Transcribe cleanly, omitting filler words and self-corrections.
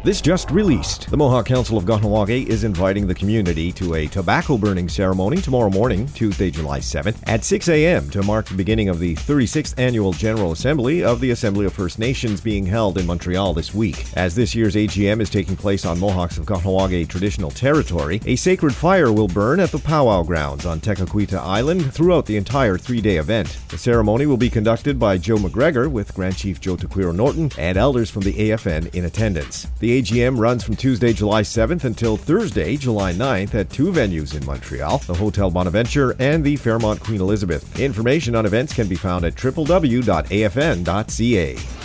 This just released. The Mohawk Council of Kahnawake is inviting the community to a tobacco burning ceremony tomorrow morning, Tuesday, July 7th, at 6 a.m. to mark the beginning of the 36th Annual General Assembly of the Assembly of First Nations being held in Montreal this week. As this year's AGM is taking place on Mohawks of Kahnawake traditional territory, a sacred fire will burn at the powwow grounds on Tekakwitha Island throughout the entire three-day event. The ceremony will be conducted by Joe McGregor with Grand Chief Joe Taquiro Norton and elders from the AFN in attendance. The AGM runs from Tuesday, July 7th until Thursday, July 9th at two venues in Montreal, the Hotel Bonaventure and the Fairmont Queen Elizabeth. Information on events can be found at www.afn.ca.